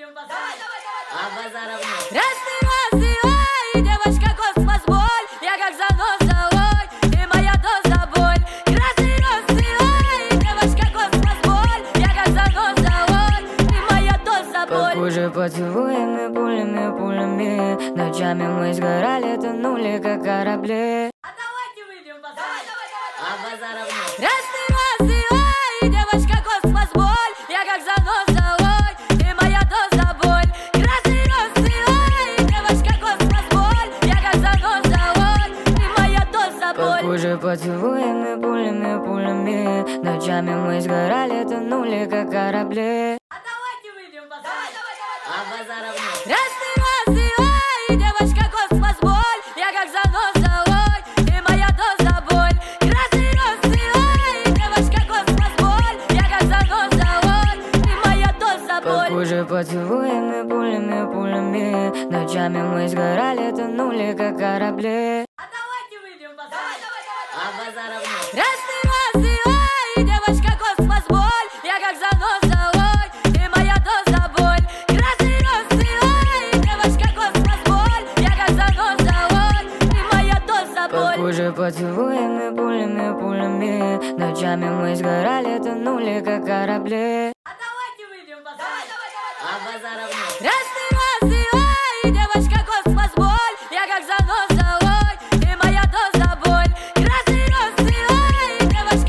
выпьем базар. А базаров нет. Раз ты, ой, девочка, космос, боль. Я как заноза, ой, ты моя доза, боль. Красный роз, ой, девочка, космос, боль. Я как заноза, ой, ты моя доза, боль. Похоже поцелуями, пулями. Ночами мы сгорали, тонули, как корабли. А давайте выпьем базар. А базаров нет. Раз ты, ой, девочка, космос, боль. Я как заноза, ой, ты моя доза, боль. Красный роз, ой, девочка, космос, боль. Я как заноза, ой, ты моя доза, боль. Похоже поцелуями, пулями. Ночами мы сгорали, тонули, как корабли. А давайте выпьем базар. А базаров нет. Раз ты, ой, девочка, космос, боль. Я как заноза, ой, ты моя доза, боль. Красный роз, ой, девочка, космос, боль. Я как заноза, ой, ты моя доза, боль. Похоже поцелуями, пулями. Ночами мы сгорали, тонули, как корабли. А давайте выпьем базар. А базаров нет. Раз ты, ой, девочка, космос, боль. Я как заноза, ой, ты моя доза, боль. Красный роз, ой, девочка, космос, боль. Я как заноза, ой, ты моя доза, боль. Похоже поцелуями, пулями. Ночами мы сгорали, тонули, как корабли. А давайте выпьем базар. А базаров нет. Раз ты,